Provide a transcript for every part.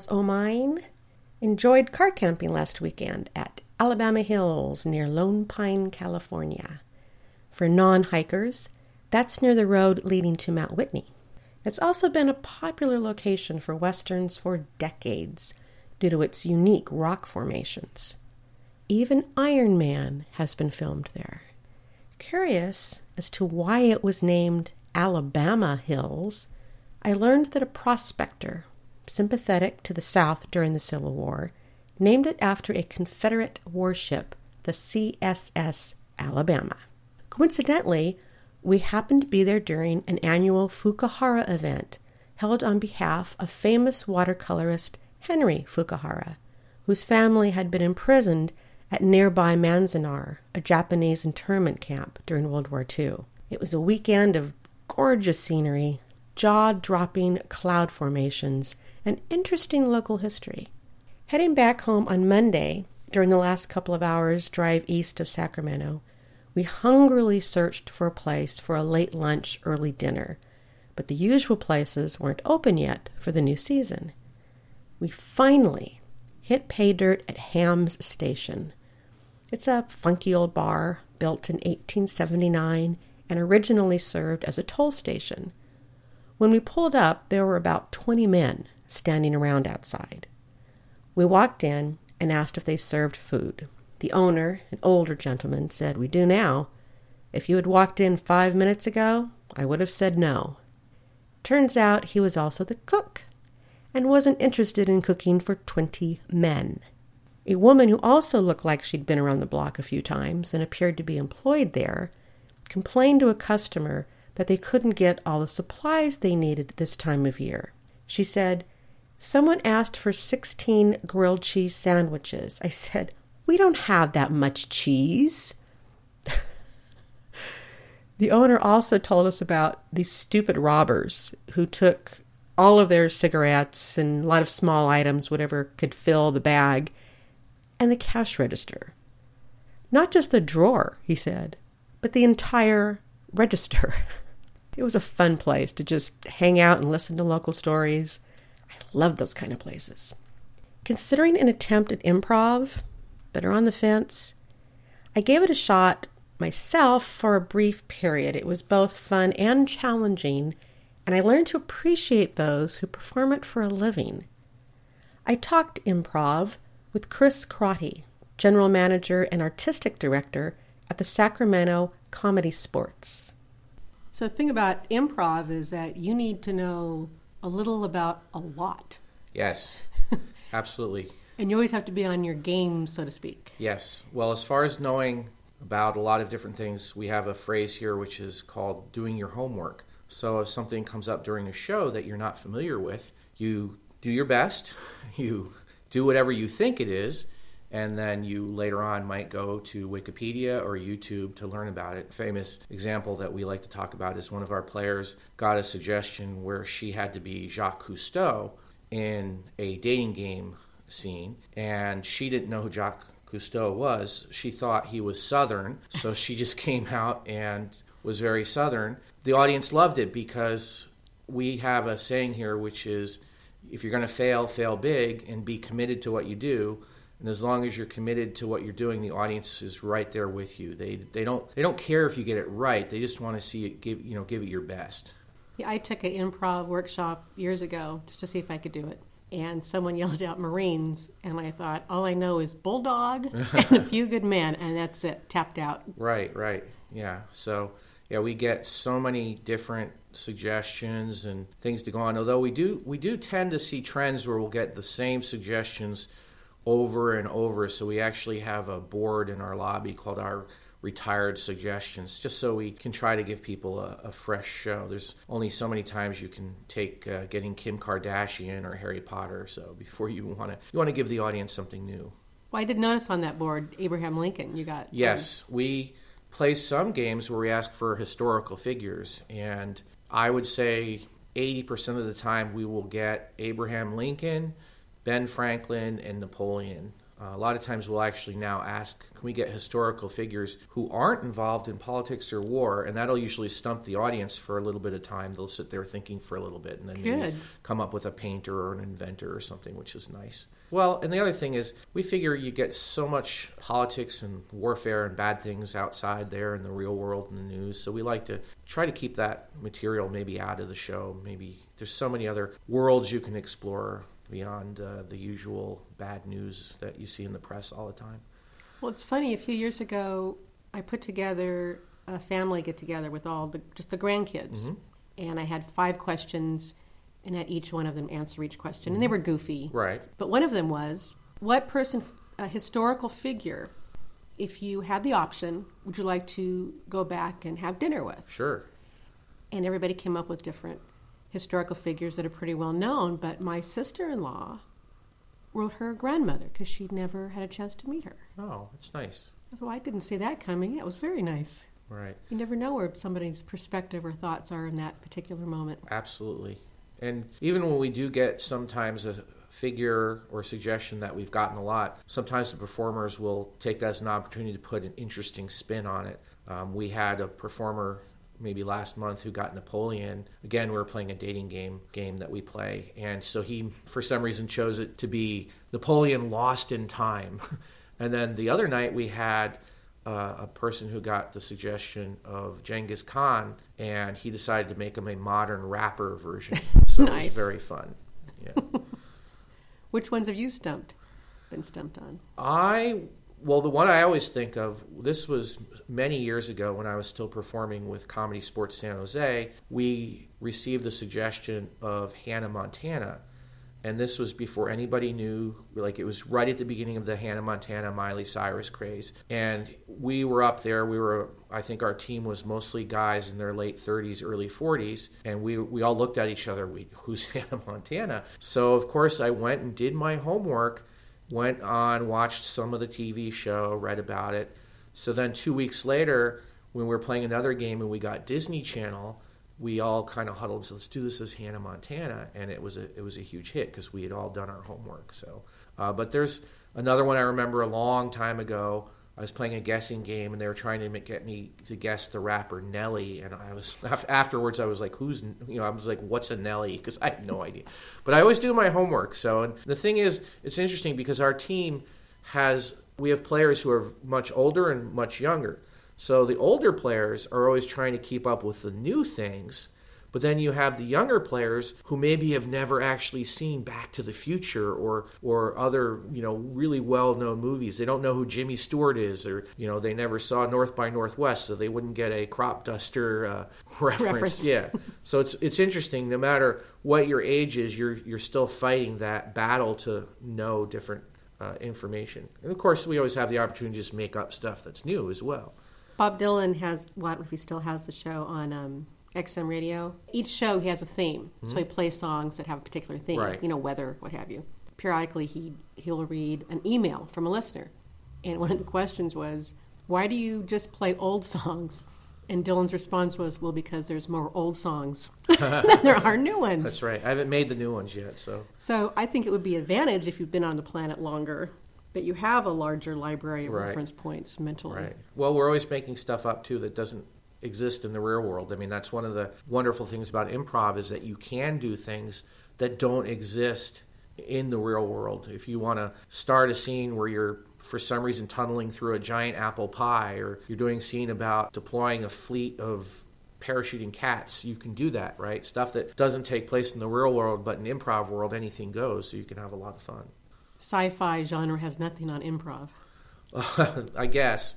pals o' mine. Enjoyed car camping last weekend at Alabama Hills near Lone Pine, California. For non-hikers, that's near the road leading to Mount Whitney. It's also been a popular location for westerns for decades due to its unique rock formations. Even Iron Man has been filmed there. Curious as to why it was named Alabama Hills, I learned that a prospector, sympathetic to the South during the Civil War, named it after a Confederate warship, the CSS Alabama. Coincidentally, we happened to be there during an annual Fukuhara event held on behalf of famous watercolorist Henry Fukuhara, whose family had been imprisoned at nearby Manzanar, a Japanese internment camp during World War II. It was a weekend of gorgeous scenery, jaw-dropping cloud formations, and interesting local history. Heading back home on Monday, during the last couple of hours' drive east of Sacramento, we hungrily searched for a place for a late lunch, early dinner, but the usual places weren't open yet for the new season. We finally hit pay dirt at Ham's Station. It's a funky old bar built in 1879 and originally served as a toll station. When we pulled up, there were about 20 men standing around outside. We walked in and asked if they served food. The owner, an older gentleman, said, "We do now. If you had walked in 5 minutes ago, I would have said no." Turns out he was also the cook and wasn't interested in cooking for 20 men. A woman who also looked like she'd been around the block a few times and appeared to be employed there complained to a customer that they couldn't get all the supplies they needed this time of year. She said, "Someone asked for 16 grilled cheese sandwiches." I said, "We don't have that much cheese." The owner also told us about these stupid robbers who took all of their cigarettes and a lot of small items, whatever could fill the bag, and the cash register. Not just the drawer, he said, but the entire register. It was a fun place to just hang out and listen to local stories. I love those kind of places. Considering an attempt at improv, but are on the fence, I gave it a shot myself for a brief period. It was both fun and challenging, and I learned to appreciate those who perform it for a living. I talked improv with Chris Crotty, general manager and artistic director at the Sacramento Comedy Sports. So the thing about improv is that you need to know a little about a lot. Yes, absolutely. And you always have to be on your game, so to speak. Yes. Well, as far as knowing about a lot of different things, we have a phrase here which is called doing your homework. So if something comes up during a show that you're not familiar with, you do your best, you do whatever you think it is, and then you later on might go to Wikipedia or YouTube to learn about it. Famous example that we like to talk about is one of our players got a suggestion where she had to be Jacques Cousteau in a dating game scene, and she didn't know who Jacques Cousteau was. She thought he was Southern, so she just came out and was very Southern. The audience loved it because we have a saying here which is, if you're going to fail, fail big and be committed to what you do. And as long as you're committed to what you're doing, the audience is right there with you. They don't care if you get it right. They just want to see it give it your best. Yeah, I took an improv workshop years ago just to see if I could do it. And someone yelled out Marines, and I thought, all I know is Bulldog and A Few Good Men, and that's it, tapped out. Right, yeah. So, yeah, we get so many different suggestions and things to go on. Although we do tend to see trends where we'll get the same suggestions over and over. So we actually have a board in our lobby called our retired suggestions, just so we can try to give people a fresh show. There's only so many times you can take getting Kim Kardashian or Harry Potter, so before you want to give the audience something new. Well, I did notice on that board Abraham Lincoln you got. Yes, we play some games where we ask for historical figures, and I would say 80% of the time we will get Abraham Lincoln, Ben Franklin, and Napoleon. A lot of times we'll actually now ask, can we get historical figures who aren't involved in politics or war? And that'll usually stump the audience for a little bit of time. They'll sit there thinking for a little bit and then maybe come up with a painter or an inventor or something, which is nice. Well, and the other thing is, we figure you get so much politics and warfare and bad things outside there in the real world and the news. So we like to try to keep that material maybe out of the show. Maybe there's so many other worlds you can explore beyond the usual bad news that you see in the press all the time. Well, it's funny. A few years ago, I put together a family get-together with all just the grandkids. Mm-hmm. And I had 5 questions, and had each one of them answer each question. And they were goofy. Right. But one of them was, what person, a historical figure, if you had the option, would you like to go back and have dinner with? Sure. And everybody came up with different historical figures that are pretty well known, but my sister-in-law wrote her grandmother because she'd never had a chance to meet her. Oh, that's nice. So I didn't see that coming. It was very nice. Right. You never know where somebody's perspective or thoughts are in that particular moment. Absolutely. And even when we do get sometimes a figure or suggestion that we've gotten a lot, sometimes the performers will take that as an opportunity to put an interesting spin on it. We had a performer maybe last month who got Napoleon. Again, we were playing a dating game that we play. And so he, for some reason, chose it to be Napoleon Lost in Time. And then the other night we had a person who got the suggestion of Genghis Khan, and he decided to make him a modern rapper version. So nice. It was very fun. Yeah. Which ones have you been stumped on? Well, the one I always think of, this was many years ago when I was still performing with Comedy Sports San Jose. We received the suggestion of Hannah Montana. And this was before anybody knew, like it was right at the beginning of the Hannah Montana, Miley Cyrus craze. And we were up there. I think our team was mostly guys in their late 30s, early 40s. And we all looked at each other, who's Hannah Montana? So, of course, I went and did my homework, went on, watched some of the TV show, read about it. So then 2 weeks later, when we were playing another game and we got Disney Channel, we all kind of huddled and said, let's do this as Hannah Montana. And it was a huge hit because we had all done our homework. So, but there's another one I remember a long time ago. I was playing a guessing game, and they were trying to get me to guess the rapper Nelly. And afterwards, I was like, I was like, what's a Nelly? Because I had no idea. But I always do my homework. So, and the thing is, it's interesting because our team we have players who are much older and much younger. So the older players are always trying to keep up with the new things, but then you have the younger players who maybe have never actually seen Back to the Future or other, really well-known movies. They don't know who Jimmy Stewart is, or, they never saw North by Northwest, so they wouldn't get a crop duster reference. Yeah. So it's interesting. No matter what your age is, you're still fighting that battle to know different information. And of course, we always have the opportunity to just make up stuff that's new as well. Bob Dylan has, if he still has the show on XM Radio. Each show he has a theme, so he plays songs that have a particular theme, right. Weather, what have you. Periodically, he'll read an email from a listener, and one of the questions was, why do you just play old songs? And Dylan's response was, well, because there's more old songs than there are new ones. That's right. I haven't made the new ones yet, so. So I think it would be an advantage if you've been on the planet longer, but you have a larger library of reference points mentally. Right. Well, we're always making stuff up, too, that doesn't exist in the real world. I mean, that's one of the wonderful things about improv is that you can do things that don't exist in the real world. If you want to start a scene where you're, for some reason, tunneling through a giant apple pie, or you're doing a scene about deploying a fleet of parachuting cats, you can do that, right? Stuff that doesn't take place in the real world, but in improv world, anything goes, so you can have a lot of fun. Sci-fi genre has nothing on improv. I guess.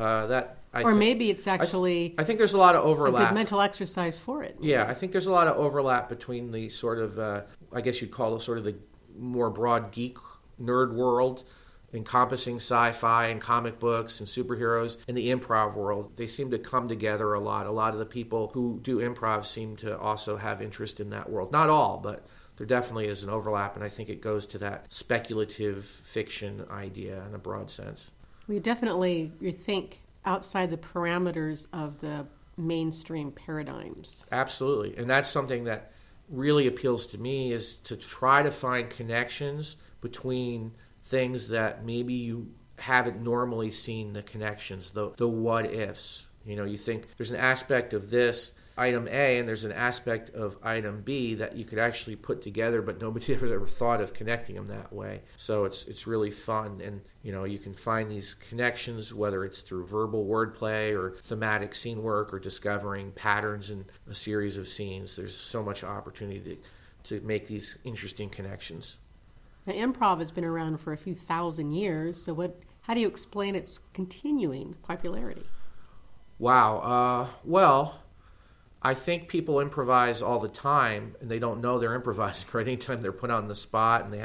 Maybe it's actually I think there's a lot of overlap. A good mental exercise for it. Yeah, I think there's a lot of overlap between the sort of, I guess you'd call it sort of the more broad geek nerd world, encompassing sci-fi and comic books and superheroes, and the improv world. They seem to come together a lot. A lot of the people who do improv seem to also have interest in that world. Not all, but there definitely is an overlap, and I think it goes to that speculative fiction idea in a broad sense. You think outside the parameters of the mainstream paradigms. Absolutely. And that's something that really appeals to me, is to try to find connections between things that maybe you haven't normally seen the connections, the what ifs. You think there's an aspect of this item A and there's an aspect of item B that you could actually put together, but nobody ever thought of connecting them that way. So it's really fun, and you can find these connections, whether it's through verbal wordplay or thematic scene work or discovering patterns in a series of scenes. There's so much opportunity to make these interesting connections. Now, improv has been around for a few thousand years, so how do you explain its continuing popularity? Wow. Well, I think people improvise all the time, and they don't know they're improvising. Right? Anytime they're put on the spot and they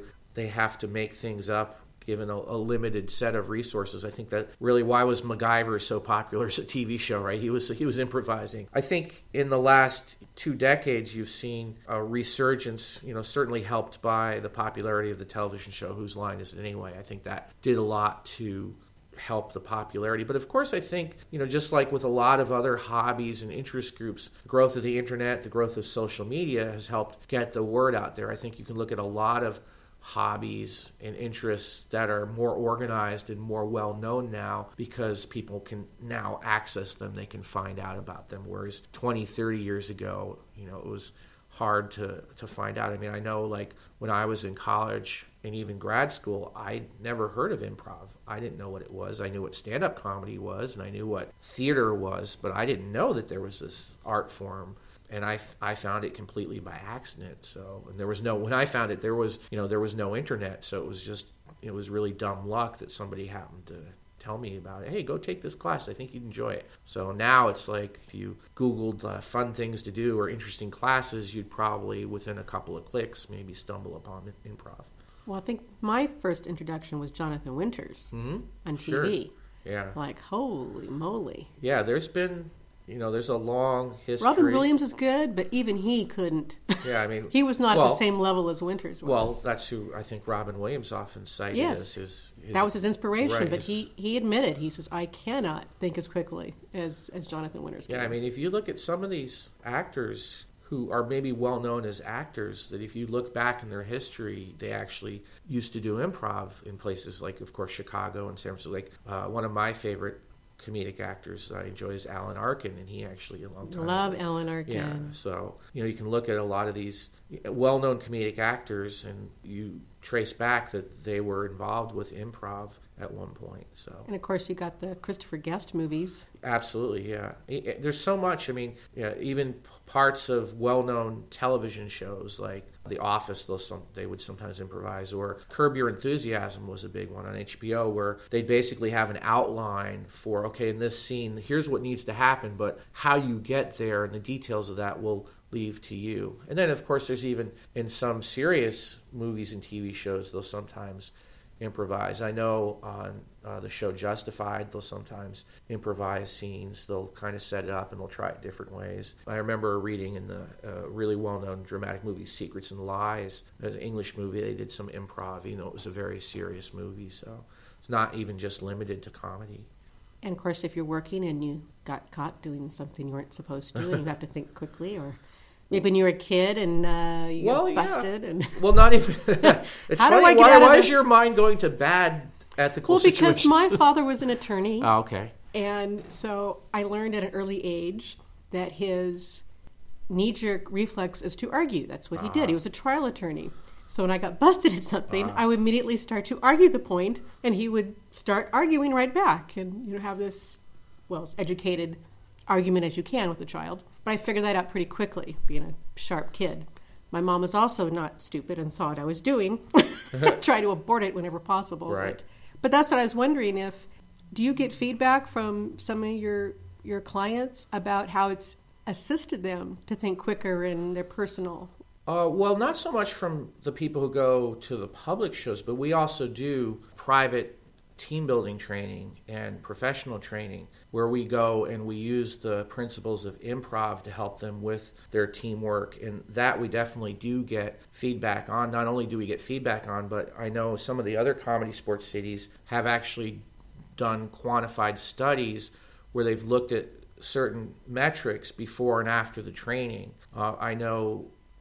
have to make things up given a limited set of resources. I think that really why was MacGyver so popular as a TV show, right? He was improvising. I think in the last 2 decades you've seen a resurgence, certainly helped by the popularity of the television show Whose Line Is It Anyway? I think that did a lot to help the popularity. But of course, I think, just like with a lot of other hobbies and interest groups, the growth of the internet, the growth of social media has helped get the word out there. I think you can look at a lot of hobbies and interests that are more organized and more well known now because people can now access them. They can find out about them. Whereas 20, 30 years ago, it was hard to find out. I mean, I know like when I was in college and even grad school, I never heard of improv. I didn't know what it was. I knew what stand-up comedy was, and I knew what theater was, but I didn't know that there was this art form. And I found it completely by accident. So, and when I found it, there was no internet. So it was really dumb luck that somebody happened to tell me about it. Hey, go take this class. I think you'd enjoy it. So now it's like if you Googled fun things to do or interesting classes, you'd probably, within a couple of clicks, maybe stumble upon improv. Well, I think my first introduction was Jonathan Winters on TV. Sure. Yeah. Like, holy moly. Yeah, there's been, there's a long history. Robin Williams is good, but even he couldn't. Yeah, I mean... he was not at the same level as Winters was. Well, that's who I think Robin Williams often cited as his... That was his inspiration, right, but he admitted, he says, I cannot think as quickly as Jonathan Winters can. Yeah, I mean, if you look at some of these actors who are maybe well known as actors, that if you look back in their history, they actually used to do improv in places like, of course, Chicago and San Francisco. Like one of my favorite comedic actors I enjoy is Alan Arkin, and he actually a long time Love ago. Alan Arkin. Yeah, so you can look at a lot of these well-known comedic actors, and you trace back that they were involved with improv at one point. So, and of course, you got the Christopher Guest movies. Absolutely, yeah. There's so much. I mean, even parts of well-known television shows like The Office, they would sometimes improvise, or Curb Your Enthusiasm was a big one on HBO, where they'd basically have an outline for, okay, in this scene, here's what needs to happen, but how you get there and the details of that will leave to you. And then, of course, there's even in some serious movies and TV shows, they'll sometimes improvise. I know on the show Justified, they'll sometimes improvise scenes. They'll kind of set it up and they'll try it different ways. I remember reading in the really well-known dramatic movie Secrets and Lies, as an English movie, they did some improv. It was a very serious movie, so it's not even just limited to comedy. And of course, if you're working and you got caught doing something you weren't supposed to do, and you have to think quickly, or maybe when you were a kid and you got busted. And well, not even. It's how funny. do I get out of why this? is your mind going to bad ethical situations? Well, because my father was an attorney. Oh, okay. And so I learned at an early age that his knee-jerk reflex is to argue. That's what he did. He was a trial attorney. So when I got busted at something, I would immediately start to argue the point, and he would start arguing right back, and have this, as educated argument as you can with a child. But I figured that out pretty quickly, being a sharp kid. My mom was also not stupid and saw what I was doing. Try to abort it whenever possible. Right. But that's what I was wondering, do you get feedback from some of your clients about how it's assisted them to think quicker in their personal? Well, not so much from the people who go to the public shows, but we also do private team building training and professional training where we go and we use the principles of improv to help them with their teamwork. And that we definitely do get feedback on. Not only do we get feedback on, but I know some of the other comedy sports cities have actually done quantified studies where they've looked at certain metrics before and after the training. I know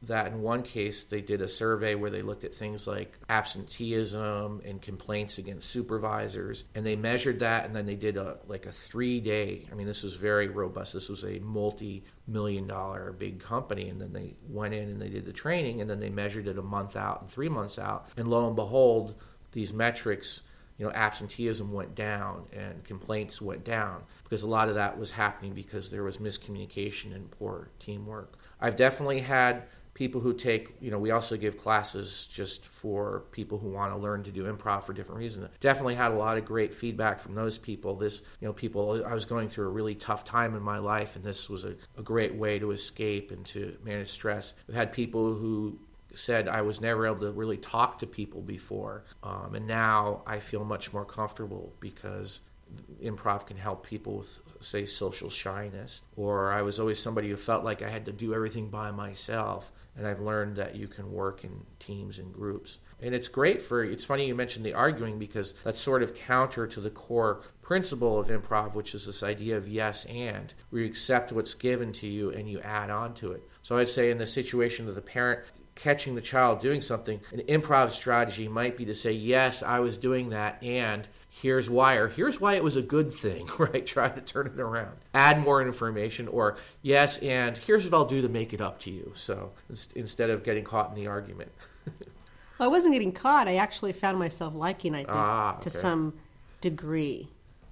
that in one case they did a survey where they looked at things like absenteeism and complaints against supervisors, and they measured that, and then they did a 3-day, I mean, this was very robust. This was a multi-million-dollar big company, and then they went in and they did the training, and then they measured it a month out and 3 months out, and lo and behold, these metrics, absenteeism went down and complaints went down, because a lot of that was happening because there was miscommunication and poor teamwork. I've definitely had people who take, we also give classes just for people who want to learn to do improv for different reasons. Definitely had a lot of great feedback from those people. People, I was going through a really tough time in my life, and this was a great way to escape and to manage stress. I've had people who said I was never able to really talk to people before, and now I feel much more comfortable because improv can help people with, say, social shyness. Or I was always somebody who felt like I had to do everything by myself, and I've learned that you can work in teams and groups. And it's funny you mentioned the arguing, because that's sort of counter to the core principle of improv, which is this idea of yes and, where you accept what's given to you and you add on to it. So I'd say in the situation of the parent catching the child doing something, an improv strategy might be to say, yes, I was doing that, and here's why, or here's why it was a good thing, right? Try to turn it around. Add more information, or yes, and here's what I'll do to make it up to you. So instead of getting caught in the argument. Well, I wasn't getting caught. I actually found myself liking, I think, to some degree.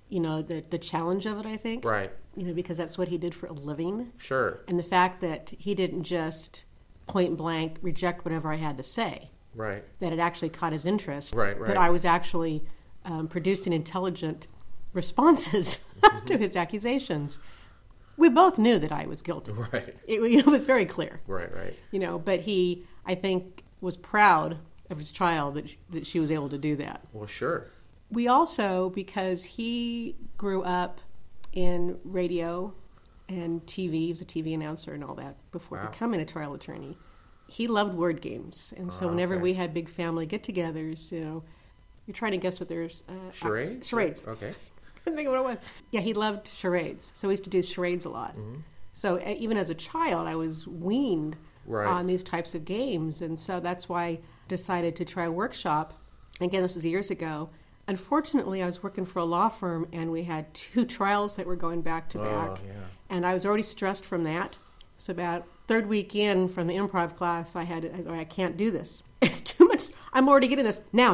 The challenge of it, I think. Right. Because that's what he did for a living. Sure. And the fact that he didn't just point blank reject whatever I had to say. Right. That it actually caught his interest. Right. That I was actually producing intelligent responses to his accusations. We both knew that I was guilty. Right. It was very clear. Right. But he, I think, was proud of his child that she was able to do that. Well, sure. We also, because he grew up in radio and TV, he was a TV announcer and all that before becoming a trial attorney, he loved word games. And so whenever we had big family get-togethers, you're trying to guess what there's... Charades? Charades. Okay. Couldn't think of what it was. Yeah, he loved charades. So we used to do charades a lot. Mm-hmm. So even as a child, I was weaned on these types of games. And so that's why I decided to try a workshop. Again, this was years ago. Unfortunately, I was working for a law firm, and we had 2 trials that were going back to back. Yeah. And I was already stressed from that. So about third week in from the improv class, I can't do this. It's too much. I'm already getting this now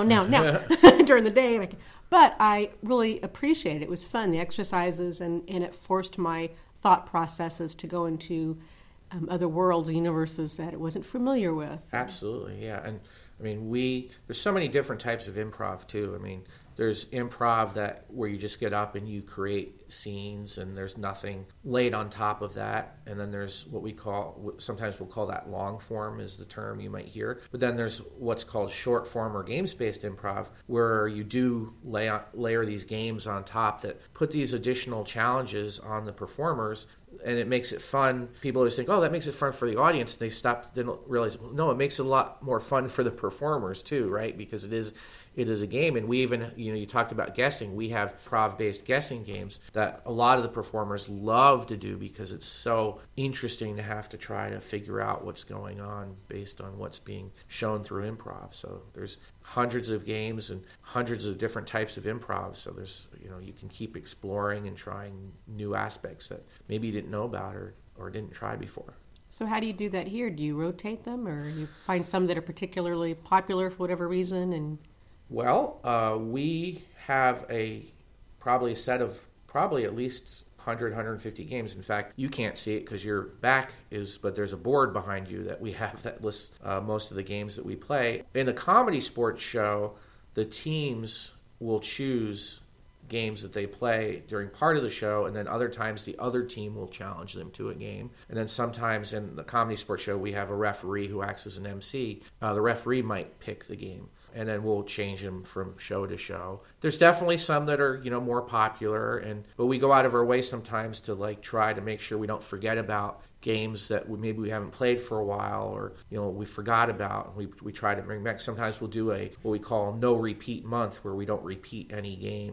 during the day. But I really appreciated it. It was fun, the exercises, and it forced my thought processes to go into other worlds and universes that I wasn't familiar with. Absolutely, yeah. And I mean, there's so many different types of improv too. I mean, there's improv where you just get up and you create scenes, and there's nothing laid on top of that. And then there's sometimes we'll call that long form, is the term you might hear. But then there's what's called short form or games-based improv, where you do layer these games on top that put these additional challenges on the performers, and it makes it fun. People always think, oh, that makes it fun for the audience. They didn't realize, no, it makes it a lot more fun for the performers too, right? Because it is a game. And we even, you talked about guessing. We have improv-based guessing games that a lot of the performers love to do, because it's so interesting to have to try to figure out what's going on based on what's being shown through improv. So there's hundreds of games and hundreds of different types of improv. So there's, you can keep exploring and trying new aspects that maybe you didn't know about or didn't try before. So how do you do that here? Do you rotate them, or you find some that are particularly popular for whatever reason? And well, we have probably a set of at least 100, 150 games. In fact, you can't see it because your back but there's a board behind you that we have that lists most of the games that we play. In a comedy sports show, the teams will choose games that they play during part of the show, and then other times the other team will challenge them to a game. And then sometimes in the comedy sports show, we have a referee who acts as an MC. The referee might pick the game, and then we'll change them from show to show. There's definitely some that are, more popular, but we go out of our way sometimes to try to make sure we don't forget about games that maybe we haven't played for a while, or we forgot about. We try to bring back. Sometimes we'll do what we call no repeat month, where we don't repeat any games.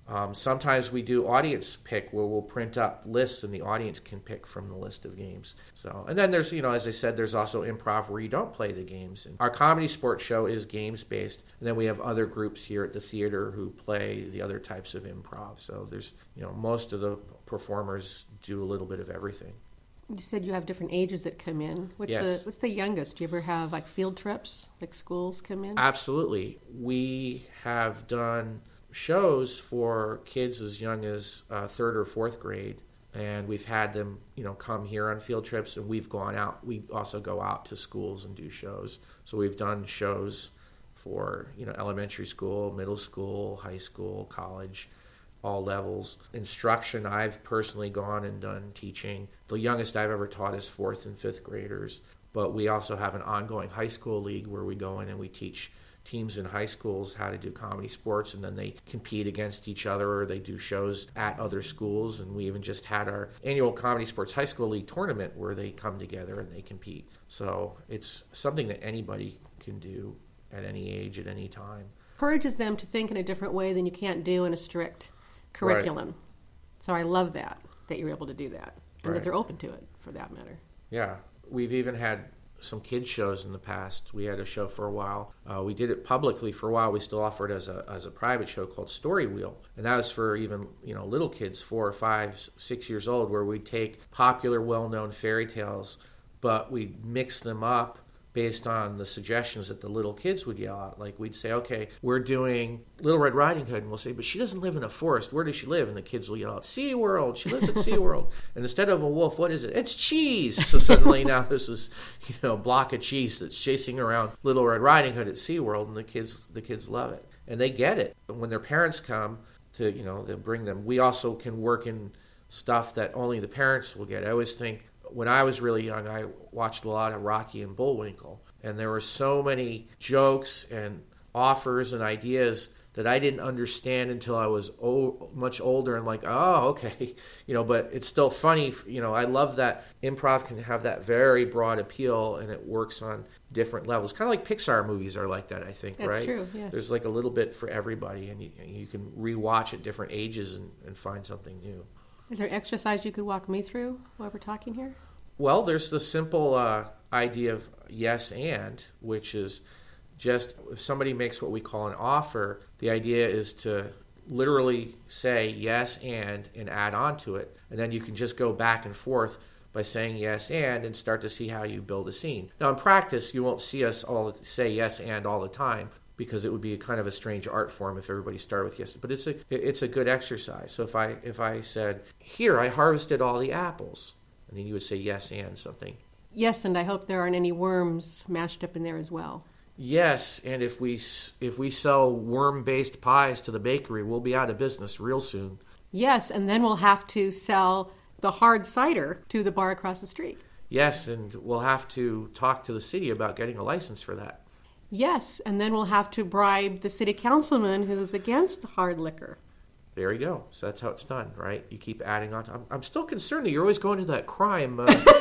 Sometimes we do audience pick where we'll print up lists and the audience can pick from the list of games. So, and then there's, as I said, there's also improv where you don't play the games. And our comedy sports show is games based, and then we have other groups here at the theater who play the other types of improv. So there's, most of the performers do a little bit of everything. You said you have different ages that come in. Yes. What's the youngest? Do you ever have like field trips, like schools come in? Absolutely. We have done shows for kids as young as third or fourth grade, and we've had them come here on field trips, and we've gone out. We also go out to schools and do shows. So we've done shows for elementary school, middle school, high school, college, all levels. Instruction, I've personally gone and done teaching. The youngest I've ever taught is fourth and fifth graders, but we also have an ongoing high school league where we go in and we teach teams in high schools how to do comedy sports, and then they compete against each other or they do shows at other schools. And we even just had our annual comedy sports high school league tournament where they come together and they compete. So it's something that anybody can do at any age, at any time. Encourages them to think in a different way than you can't do in a strict curriculum. Right. So I love that you're able to do that, and right. that they're open to it, for that matter. Yeah. We've even had some kids shows in the past. We had a show for a while. We did it publicly for a while. We still offer it as a private show called Story Wheel, and that was for even little kids, 4 or 5, 6 years old, where we'd take popular, well-known fairy tales, but we'd mix them up based on the suggestions that the little kids would yell out. Like we'd say, okay, we're doing Little Red Riding Hood, and we'll say, but she doesn't live in a forest. Where does she live? And the kids will yell out, SeaWorld. She lives at SeaWorld. And instead of a wolf, what is it? It's cheese. So suddenly now there's this, block of cheese that's chasing around Little Red Riding Hood at SeaWorld, and the kids love it. And they get it. And when their parents come to, they'll bring them. We also can work in stuff that only the parents will get. I always think, when I was really young, I watched a lot of Rocky and Bullwinkle, and there were so many jokes and offers and ideas that I didn't understand until I was much older and like, oh, okay, but it's still funny. I love that improv can have that very broad appeal, and it works on different levels. Kind of like Pixar movies are like that, I think, That's right? That's true, yes. There's like a little bit for everybody, and you can rewatch at different ages and find something new. Is there exercise you could walk me through while we're talking here? Well, there's the simple idea of yes and, which is just if somebody makes what we call an offer, the idea is to literally say yes and add on to it. And then you can just go back and forth by saying yes and start to see how you build a scene. Now, in practice, you won't see us all say yes and all the time, because it would be kind of a strange art form if everybody started with yes. But it's a good exercise. So if I said, here, I harvested all the apples, and then you would say yes and something. Yes, and I hope there aren't any worms mashed up in there as well. Yes, and if we sell worm-based pies to the bakery, we'll be out of business real soon. Yes, and then we'll have to sell the hard cider to the bar across the street. Yes, and we'll have to talk to the city about getting a license for that. Yes, and then we'll have to bribe the city councilman who's against the hard liquor. There you go. So that's how it's done, right? You keep adding on. I'm still concerned that you're always going to that crime.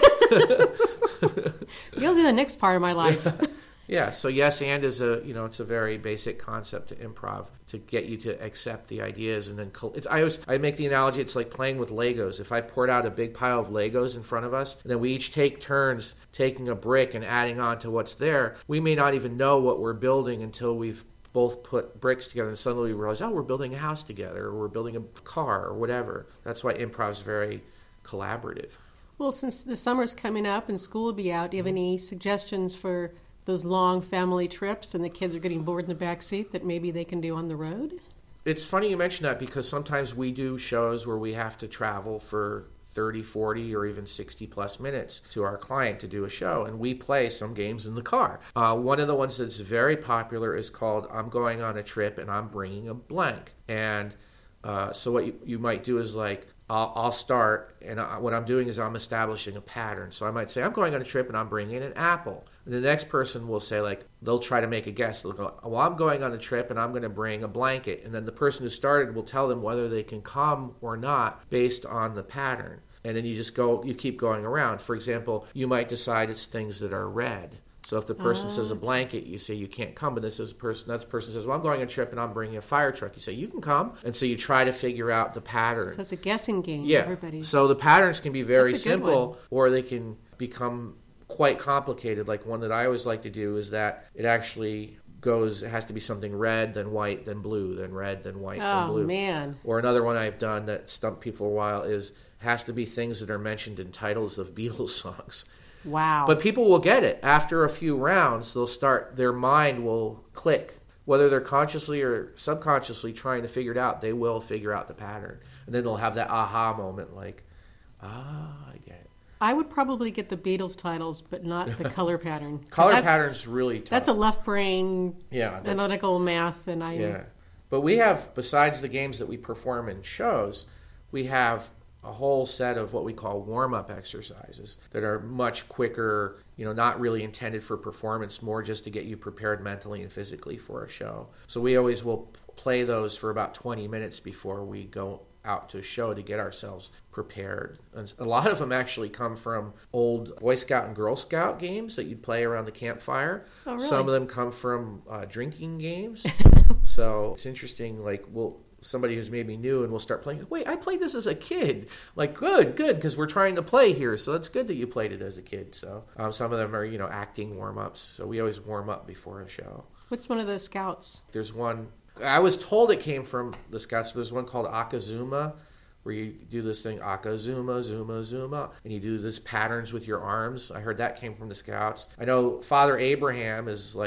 You'll do the next part of my life. Yeah. So yes, and is it's a very basic concept to improv to get you to accept the ideas, and then I make the analogy. It's like playing with Legos. If I poured out a big pile of Legos in front of us, and then we each take turns taking a brick and adding on to what's there, we may not even know what we're building until we've both put bricks together, and suddenly we realize, oh, we're building a house together, or we're building a car, or whatever. That's why improv is very collaborative. Well, since the summer's coming up and school will be out, do you have any suggestions for those long family trips and the kids are getting bored in the back seat that maybe they can do on the road? It's funny you mention that, because sometimes we do shows where we have to travel for 30, 40, or even 60 plus minutes to our client to do a show, and we play some games in the car. One of the ones that's very popular is called I'm Going on a Trip and I'm Bringing a Blank. And so what you might do is like, I'll start, and what I'm doing is I'm establishing a pattern. So I might say, I'm going on a trip and I'm bringing an apple. And the next person will say, like, they'll try to make a guess. They'll go, well, I'm going on a trip and I'm going to bring a blanket. And then the person who started will tell them whether they can come or not based on the pattern. And then you keep going around. For example, you might decide it's things that are red. So if the person says a blanket, you say you can't come. But that person says, well, I'm going on a trip and I'm bringing a fire truck. You say, you can come. And so you try to figure out the pattern. So it's a guessing game. Yeah. So the patterns can be very simple, or they can become quite complicated. Like one that I always like to do is that it actually it has to be something red, then white, then blue, then red, then white, then blue. Oh, man. Or another one I've done that stumped people a while is has to be things that are mentioned in titles of Beatles songs. Wow. But people will get it. After a few rounds, their mind will click. Whether they're consciously or subconsciously trying to figure it out, they will figure out the pattern. And then they'll have that aha moment like, I get it. I would probably get the Beatles titles, but not the color pattern. Color pattern's really tough. That's a left brain analytical math. But we have, besides the games that we perform in shows, we have a whole set of what we call warm-up exercises that are much quicker, not really intended for performance, more just to get you prepared mentally and physically for a show. So we always will play those for about 20 minutes before we go out to a show to get ourselves prepared. And a lot of them actually come from old Boy Scout and Girl Scout games that you'd play around the campfire. Oh, really? Some of them come from drinking games. So it's interesting, like somebody who's maybe new and we'll start playing, wait, I played this as a kid. Like, good, because we're trying to play here. So it's good that you played it as a kid. So some of them are, acting warm-ups. So we always warm up before a show. What's one of the Scouts? There's one, I was told it came from the Scouts, but there's one called Akazuma, where you do this thing, Akazuma, Zuma, Zuma, and you do this patterns with your arms. I heard that came from the Scouts. I know Father Abraham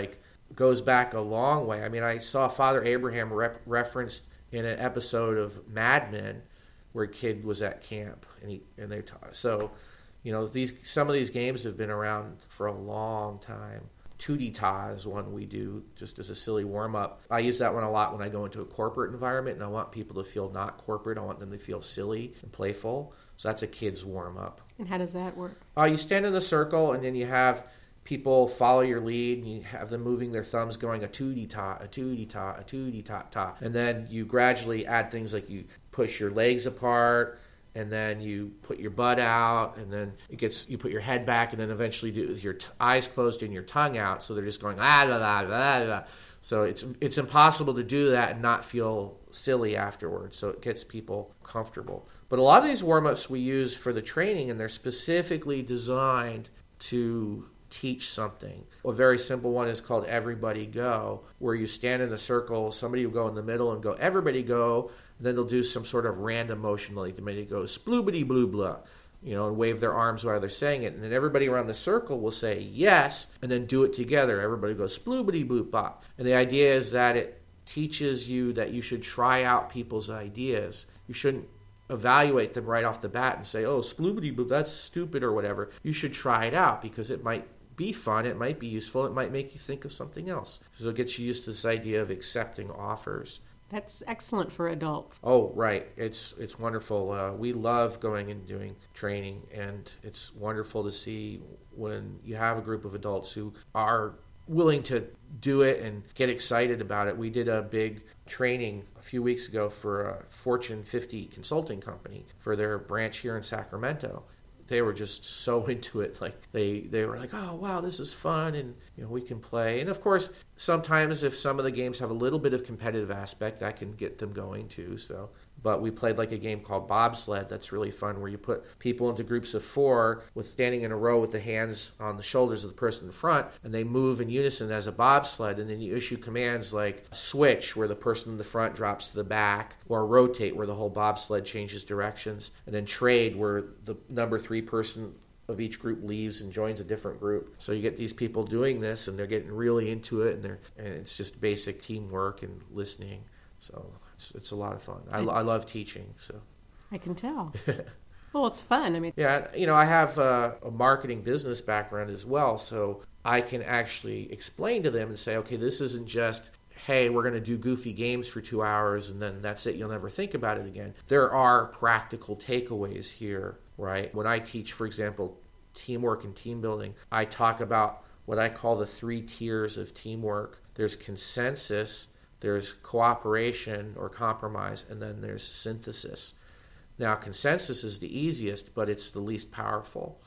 goes back a long way. I mean, I saw Father Abraham referenced in an episode of Mad Men where a kid was at camp and they taught. So, some of these games have been around for a long time. Tudita is one we do just as a silly warm-up. I use that one a lot when I go into a corporate environment and I want people to feel not corporate. I want them to feel silly and playful. So that's a kid's warm-up. And how does that work? You stand in a circle and then you have people follow your lead and you have them moving their thumbs going a tudita, a tudita, a tudita-ta. And then you gradually add things like you push your legs apart, and then you put your butt out, and then you put your head back, and then eventually do it with your eyes closed and your tongue out, so they're just going la la la la la. So it's impossible to do that and not feel silly afterwards. So it gets people comfortable. But a lot of these warm-ups we use for the training, and they're specifically designed to teach something. A very simple one is called Everybody Go, where you stand in a circle, somebody will go in the middle and go, everybody go, and then they'll do some sort of random motion, like they may go sploobity blue blah, and wave their arms while they're saying it. And then everybody around the circle will say yes, and then do it together. Everybody goes sploobity blue blah. And the idea is that it teaches you that you should try out people's ideas. You shouldn't evaluate them right off the bat and say, oh, sploobity blue, that's stupid or whatever. You should try it out because it might be fun, it might be useful, it might make you think of something else. So it gets you used to this idea of accepting offers. That's excellent for adults. Oh, right. It's wonderful. We love going and doing training, and it's wonderful to see when you have a group of adults who are willing to do it and get excited about it. We did a big training a few weeks ago for a Fortune 50 consulting company for their branch here in Sacramento. They were just so into it. Like they were like, oh, wow, this is fun, and we can play. And of course, sometimes if some of the games have a little bit of competitive aspect, that can get them going too. But we played like a game called Bobsled that's really fun, where you put people into groups of 4 with standing in a row with the hands on the shoulders of the person in front, and they move in unison as a bobsled, and then you issue commands like switch, where the person in the front drops to the back, or rotate, where the whole bobsled changes directions, and then trade, where the number 3 person of each group leaves and joins a different group. So you get these people doing this, and they're getting really into it, and it's just basic teamwork and listening. So it's a lot of fun. I love teaching. So I can tell. Well, it's fun. I mean, yeah, I have a marketing business background as well, so I can actually explain to them and say, okay, this isn't just, hey, we're going to do goofy games for 2 hours and then that's it. You'll never think about it again. There are practical takeaways here, right? When I teach, for example, teamwork and team building, I talk about what I call the 3 tiers of teamwork. There's consensus, there's cooperation or compromise, and then there's synthesis. Now, consensus is the easiest, but it's the least powerful.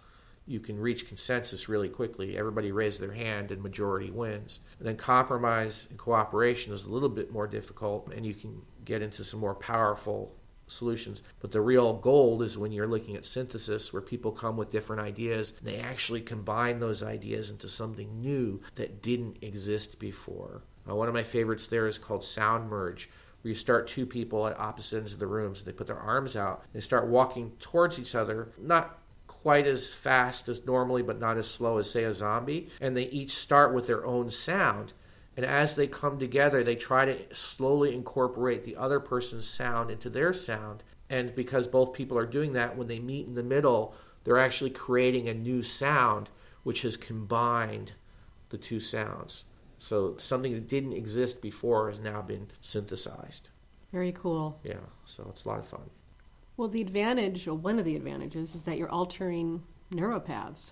you can reach consensus really quickly. Everybody raises their hand and majority wins. And then compromise and cooperation is a little bit more difficult, and you can get into some more powerful solutions. But the real gold is when you're looking at synthesis, where people come with different ideas and they actually combine those ideas into something new that didn't exist before. One of my favorites there is called sound merge, where you start two people at opposite ends of the rooms, and they put their arms out, they start walking towards each other, not quite as fast as normally, but not as slow as, say, a zombie, and they each start with their own sound. And as they come together, they try to slowly incorporate the other person's sound into their sound. And because both people are doing that, when they meet in the middle, they're actually creating a new sound, which has combined the two sounds. So something that didn't exist before has now been synthesized. Very cool. Yeah, so it's a lot of fun. Well, the advantage, or one of the advantages, is that you're altering neuropaths.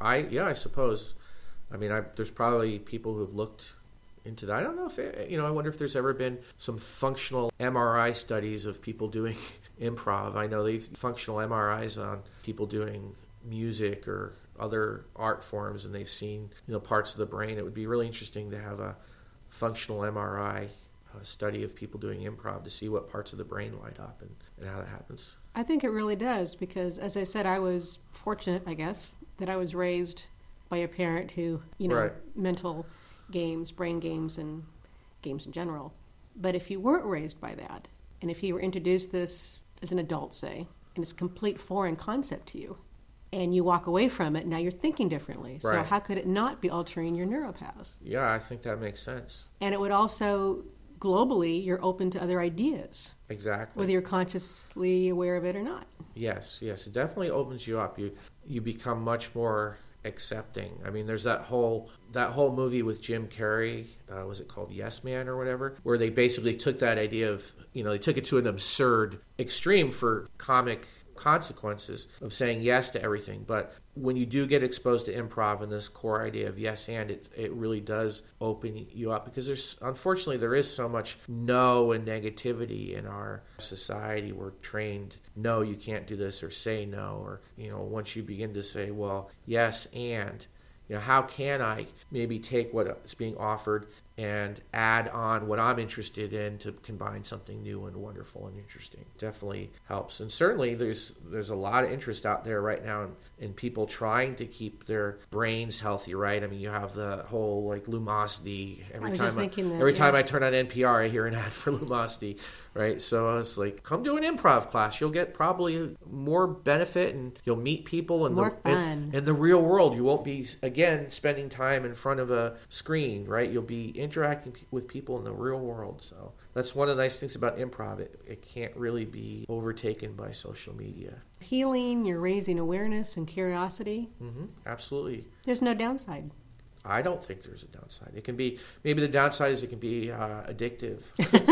I suppose. I mean, there's probably people who have looked into that. I don't know if, I wonder if there's ever been some functional MRI studies of people doing improv. I know they've functional MRIs on people doing music or other art forms, and they've seen, parts of the brain. It would be really interesting to have a functional MRI study of people doing improv to see what parts of the brain light up and how that happens. I think it really does, because, as I said, I was fortunate, I guess, that I was raised by a parent who, Right. mental games, brain games, and games in general. But if you weren't raised by that, and if you were introduced this as an adult, say, and it's a complete foreign concept to you, and you walk away from it, now you're thinking differently. So Right. how could it not be altering your neuropaths? Yeah, I think that makes sense. And it would also, globally, you're open to other ideas, Exactly. whether you're consciously aware of it or not. Yes, it definitely opens you up. You become much more accepting. I mean, there's that whole movie with Jim Carrey, was it called Yes Man or whatever, where they basically took that idea of, they took it to an absurd extreme for comic consequences of saying yes to everything. But when you do get exposed to improv and this core idea of yes and, it really does open you up, because unfortunately there is so much no and negativity in our society. We're trained, no, you can't do this, or say no, or once you begin to say, well, yes and, how can I maybe take what's being offered and add on what I'm interested in to combine something new and wonderful and interesting? Definitely helps. And certainly there's a lot of interest out there right now in people trying to keep their brains healthy, right? I mean, you have the whole Lumosity. Every time I turn on NPR, I hear an ad for Lumosity, right? So it's like, come to an improv class. You'll get probably more benefit, and you'll meet people in the real world. You won't be, again, spending time in front of a screen, right? You'll be interacting with people in the real world. So that's one of the nice things about improv. It can't really be overtaken by social media. Healing, you're raising awareness and curiosity. Mm-hmm. Absolutely. There's no downside. I don't think there's a downside. It can be, maybe the downside is it can be addictive.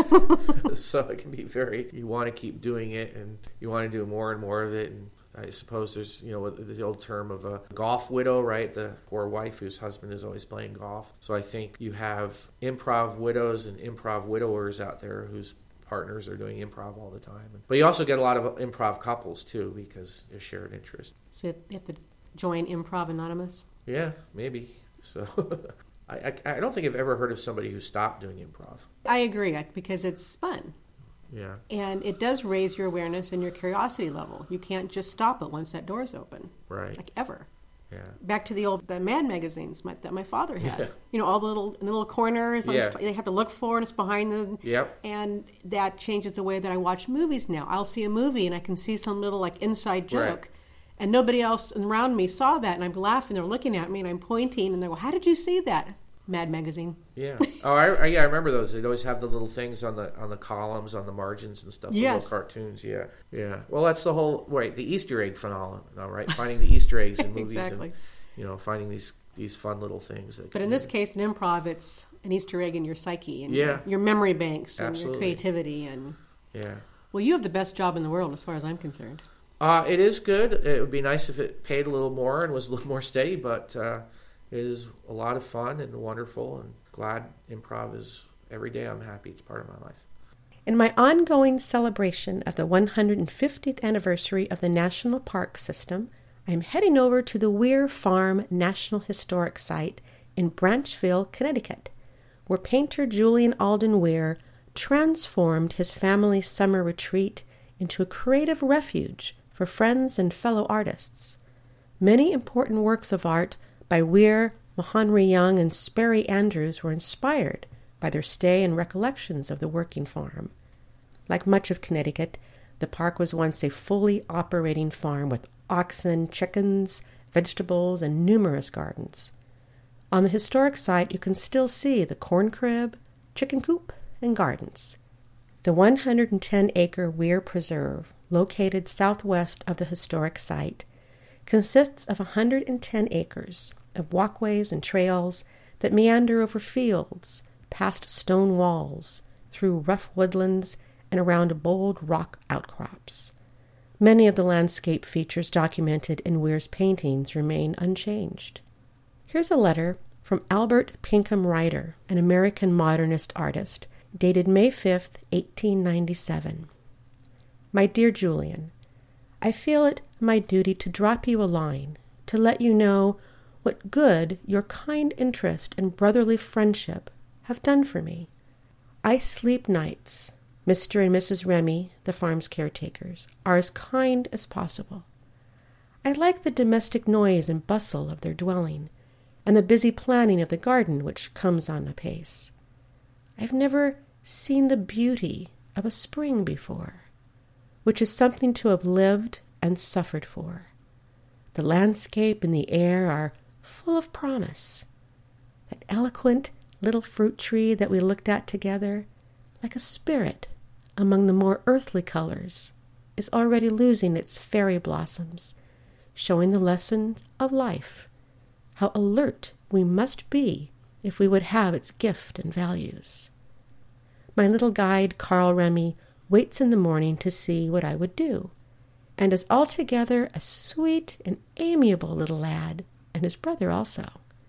So it can be you want to keep doing it, and you want to do more and more of it. And I suppose there's, the old term of a golf widow, right? The poor wife whose husband is always playing golf. So I think you have improv widows and improv widowers out there whose partners are doing improv all the time. But you also get a lot of improv couples too, because there's shared interest. So you have to join Improv Anonymous? Yeah, maybe. So I don't think I've ever heard of somebody who stopped doing improv. I agree, because it's fun. Yeah. And it does raise your awareness and your curiosity level. You can't just stop it once that door's open. Right. Ever. Yeah. Back to the Mad magazines that my father had. Yeah. All the little corners. Yeah. They have to look for, and it's behind them. Yep. And that changes the way that I watch movies now. I'll see a movie and I can see some little inside joke. Right. And nobody else around me saw that, and I'm laughing. They're looking at me, and I'm pointing, and they go, "How did you see that?" Mad magazine. Yeah. Oh, I remember those. They'd always have the little things on the columns, on the margins and stuff. Yes. The little cartoons. Yeah. Yeah. Well, that's the whole the Easter egg phenomenon, right? Finding the Easter eggs in movies. Exactly. And finding these fun little things. But in this case, in improv, it's an Easter egg in your psyche and Yeah. your memory banks and Absolutely. your creativity. And yeah. Well, you have the best job in the world, as far as I'm concerned. It is good. It would be nice if it paid a little more and was a little more steady, but it is a lot of fun and wonderful, and glad improv is every day. I'm happy it's part of my life. In my ongoing celebration of the 150th anniversary of the National Park System, I'm heading over to the Weir Farm National Historic Site in Branchville, Connecticut, where painter Julian Alden Weir transformed his family's summer retreat into a creative refuge for friends and fellow artists. Many important works of art by Weir, Mahonry Young, and Sperry Andrews were inspired by their stay and recollections of the working farm. Like much of Connecticut, the park was once a fully operating farm with oxen, chickens, vegetables, and numerous gardens. On the historic site, you can still see the corn crib, chicken coop, and gardens. The 110-acre Weir Preserve, located southwest of the historic site, consists of 110 acres of walkways and trails that meander over fields, past stone walls, through rough woodlands, and around bold rock outcrops. Many of the landscape features documented in Weir's paintings remain unchanged. Here's a letter from Albert Pinkham Ryder, an American modernist artist, dated May 5th, 1897. My dear Julian, I feel it my duty to drop you a line, to let you know what good your kind interest and brotherly friendship have done for me. I sleep nights. Mr. and Mrs. Remy, the farm's caretakers, are as kind as possible. I like the domestic noise and bustle of their dwelling, and the busy planning of the garden which comes on apace. I've never seen the beauty of a spring before, which is something to have lived and suffered for. The landscape and the air are full of promise. That eloquent little fruit tree that we looked at together, like a spirit among the more earthly colors, is already losing its fairy blossoms, showing the lesson of life, how alert we must be if we would have its gift and values. My little guide, Carl Remy, waits in the morning to see what I would do, and is altogether a sweet and amiable little lad, and his brother also.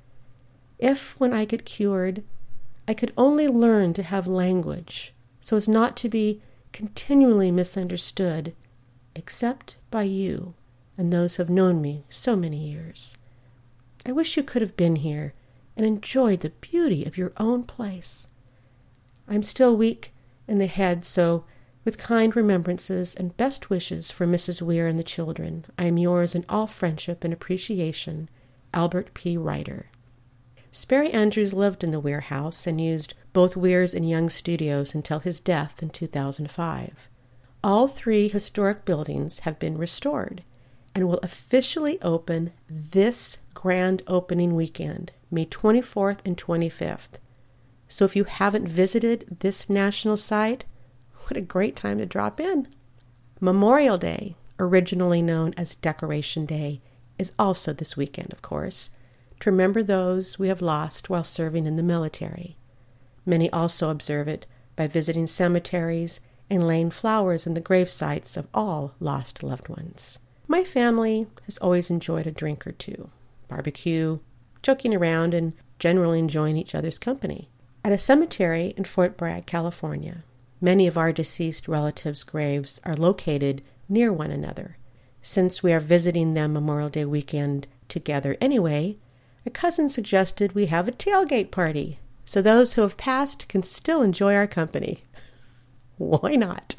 If, when I get cured, I could only learn to have language, so as not to be continually misunderstood, except by you and those who have known me so many years. I wish you could have been here and enjoyed the beauty of your own place. I'm still weak in the head, so with kind remembrances and best wishes for Mrs. Weir and the children, I am yours in all friendship and appreciation, Albert P. Ryder. Sperry Andrews lived in the Weir house and used both Weir's and Young's studios until his death in 2005. All three historic buildings have been restored and will officially open this grand opening weekend, May 24th and 25th. So if you haven't visited this national site, what a great time to drop in. Memorial Day, originally known as Decoration Day, is also this weekend, of course, to remember those we have lost while serving in the military. Many also observe it by visiting cemeteries and laying flowers in the grave sites of all lost loved ones. My family has always enjoyed a drink or two, barbecue, joking around, and generally enjoying each other's company. At a cemetery in Fort Bragg, California, many of our deceased relatives' graves are located near one another. Since we are visiting them Memorial Day weekend together anyway, a cousin suggested we have a tailgate party, so those who have passed can still enjoy our company. Why not?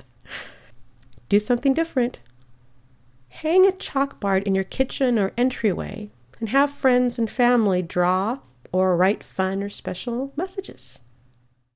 Do something different. Hang a chalkboard in your kitchen or entryway and have friends and family draw or write fun or special messages.